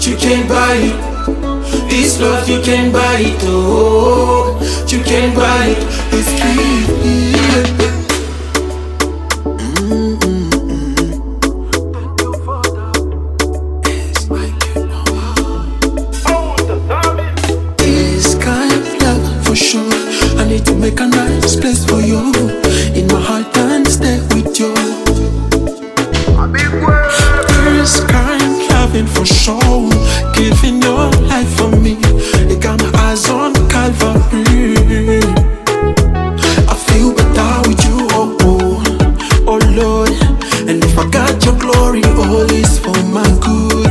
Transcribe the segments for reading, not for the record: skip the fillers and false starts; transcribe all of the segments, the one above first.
you can't buy it. This love you can't buy it, oh, you can't buy it. It's free. This kind of love for sure. I need to make a nice place for you in my heart and stay with you. This kind loving for sure, giving your life for me. You got my eyes on Calvary. I feel better with you, oh, oh, oh Lord. And if I got your glory, all is for my good.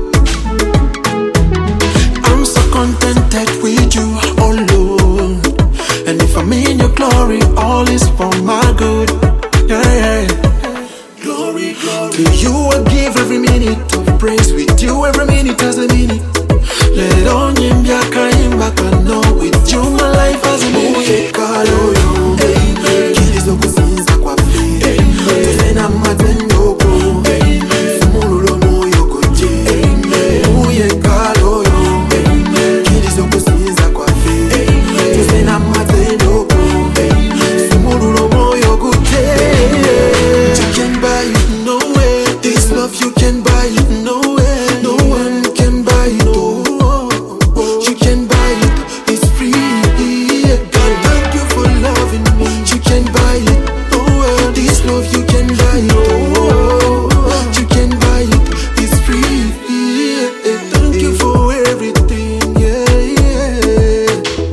I'm so contented with you, oh Lord. And if I'm in your glory, all is for my good. Yeah, yeah. Glory, glory. To you I give every minute of praise. With you every minute has a minute. Let on him back I know. With you my life has a movie. Kalo yo, kilizo kusinza kwa fe. Tuzena matendo ko. Sumululo moyo koje. Uye kalo yo, kilizo kusinza kwa fe. Tuzena matendo ko. Sumululo moyo koje. You can buy it, no way. This love you can buy it, no way. No one can buy it, oh. You can buy it, it's free. God, thank you for loving me. You can buy it, no way. This love you can buy it, oh. You can buy it, it's free. Thank you for everything, yeah, yeah.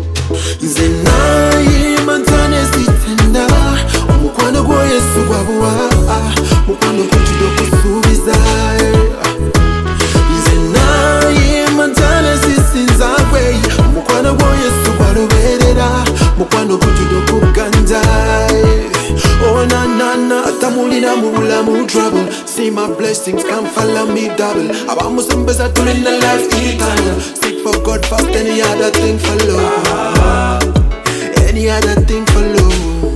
Zenayi mantane sitenda. Omukwano gwo Yesu gwabuwa. Mukwano kuchido kusubiza. Zenayi mantane sisinza way. Mukwano gwo Yesu gwaloberera. Mukwano kuchido kuganja. Oh na na na, atamulina mubulamu trouble. See my blessings come follow me double. Abamusembeza tulina life eternal. Seek for God first, any other thing follow. Any other thing follow.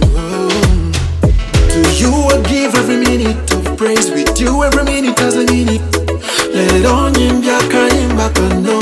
To you I give every minute of praise. With you every minute has a minute. Let on him back I know.